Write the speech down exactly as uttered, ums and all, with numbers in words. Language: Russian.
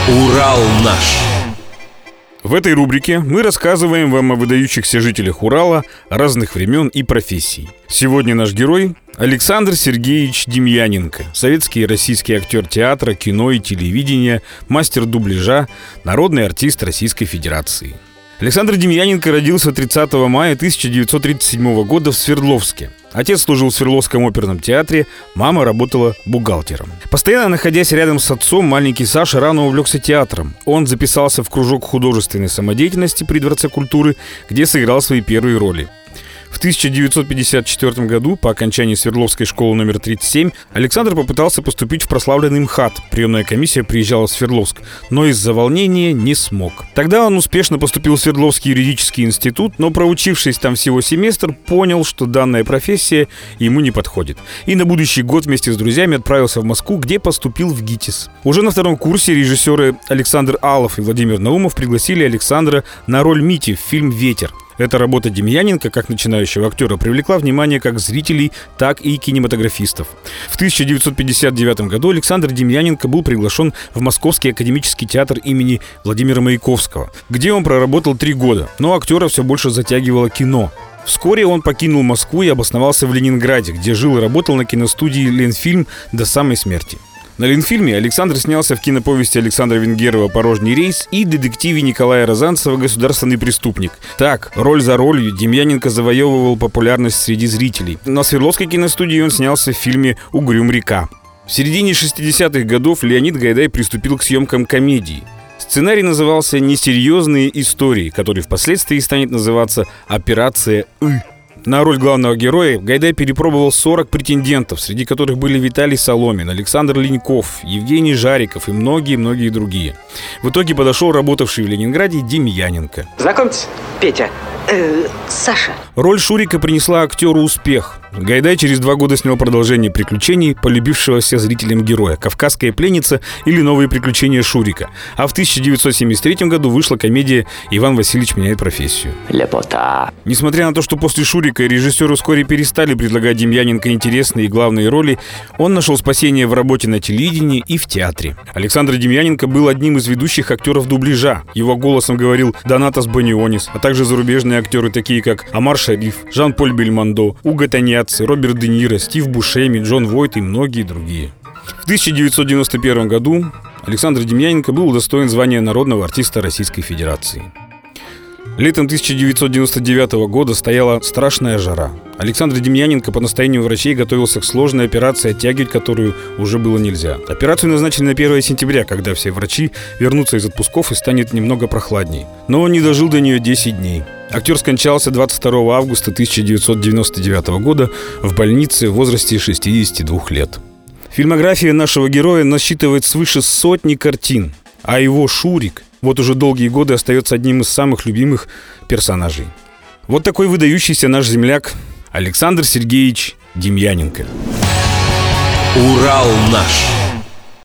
Урал наш. В этой рубрике мы рассказываем вам о выдающихся жителях Урала разных времен и профессий. Сегодня наш герой – Александр Сергеевич Демьяненко, советский и российский актер театра, кино и телевидения, мастер дубляжа, народный артист Российской Федерации. Александр Демьяненко родился тридцатого мая тысяча девятьсот тридцать седьмого года в Свердловске. Отец служил в Свердловском оперном театре, мама работала бухгалтером. Постоянно находясь рядом с отцом, маленький Саша рано увлекся театром. Он записался в кружок художественной самодеятельности при Дворце культуры, где сыграл свои первые роли. В тысяча девятьсот пятьдесят четвёртом году, по окончании Свердловской школы номер тридцать семь, Александр попытался поступить в прославленный МХАТ. Приемная комиссия приезжала в Свердловск, но из-за волнения не смог. Тогда он успешно поступил в Свердловский юридический институт, но, проучившись там всего семестр, понял, что данная профессия ему не подходит. И на будущий год вместе с друзьями отправился в Москву, где поступил в ГИТИС. Уже на втором курсе режиссеры Александр Алов и Владимир Наумов пригласили Александра на роль Мити в фильм «Ветер». Эта работа Демьяненко, как начинающего актера, привлекла внимание как зрителей, так и кинематографистов. В тысяча девятьсот пятьдесят девятом году Александр Демьяненко был приглашен в Московский академический театр имени Владимира Маяковского, где он проработал три года, но актера все больше затягивало кино. Вскоре он покинул Москву и обосновался в Ленинграде, где жил и работал на киностудии «Ленфильм» до самой смерти. На Ленфильме Александр снялся в киноповести Александра Венгерова «Порожний рейс» и детективе Николая Розанцева «Государственный преступник». Так, роль за ролью Демьяненко завоевывал популярность среди зрителей. На Свердловской киностудии он снялся в фильме «Угрюм река». В середине шестидесятых годов Леонид Гайдай приступил к съемкам комедии. Сценарий назывался «Несерьезные истории», который впоследствии станет называться «Операция И». На роль главного героя Гайдай перепробовал сорок претендентов, среди которых были Виталий Соломин, Александр Леньков, Евгений Жариков и многие-многие другие. В итоге подошел работавший в Ленинграде Демьяненко. Знакомьтесь, Петя. Э, Саша. Роль Шурика принесла актеру успех. Гайдай через два года снял продолжение приключений полюбившегося зрителям героя «Кавказская пленница» или «Новые приключения Шурика». А в тысяча девятьсот семьдесят третьем году вышла комедия «Иван Васильевич меняет профессию». Лепота. Несмотря на то, что после Шурика режиссеру вскоре перестали предлагать Демьяненко интересные и главные роли, он нашел спасение в работе на телевидении и в театре. Александр Демьяненко был одним из ведущих актеров дубляжа. Его голосом говорил Донатас Банионис, а также зарубежные актеры, такие как Омар Шариф, Жан-Поль Бельмондо, Уго Тоньяцци, Роберт Де Ниро, Стив Бушеми, Джон Войт и многие другие. В тысяча девятьсот девяносто первом году Александр Демьяненко был удостоен звания народного артиста Российской Федерации. Летом тысяча девятьсот девяносто девятого года стояла страшная жара. Александр Демьяненко по настоянию врачей готовился к сложной операции, оттягивать которую уже было нельзя. Операцию назначили на первое сентября, когда все врачи вернутся из отпусков и станет немного прохладней. Но он не дожил до нее десять дней. Актер скончался двадцать второго августа тысяча девятьсот девяносто девятого года в больнице в возрасте шестидесяти двух лет. Фильмография нашего героя насчитывает свыше сотни картин, а его Шурик вот уже долгие годы остается одним из самых любимых персонажей. Вот такой выдающийся наш земляк Александр Сергеевич Демьяненко. Урал наш.